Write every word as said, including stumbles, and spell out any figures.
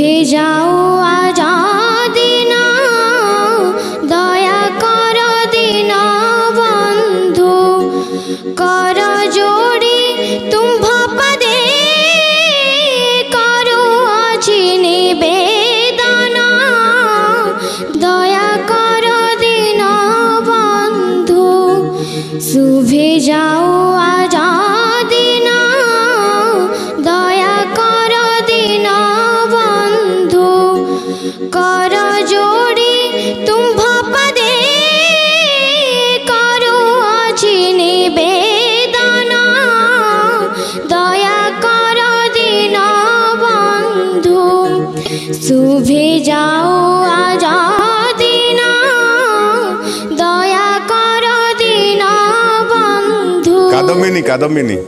শুভে যাও আজাদিন দয়া কর দিন বন্ধু কর যোড়ি তুম্ভ পদে করো আছি নিবেদন দয়া কর দিন বন্ধু শুভে যাও আজাদিন দয়া কর দিন বন্ধু কর যোড়ি তুম্ভ পদে করো আছি নিবেদন দয়া কর দিন বন্ধু শুভে যাও আজাদিন দয়া কর দিন বন্ধু। কাদম্বিনী কাদম্বিনী।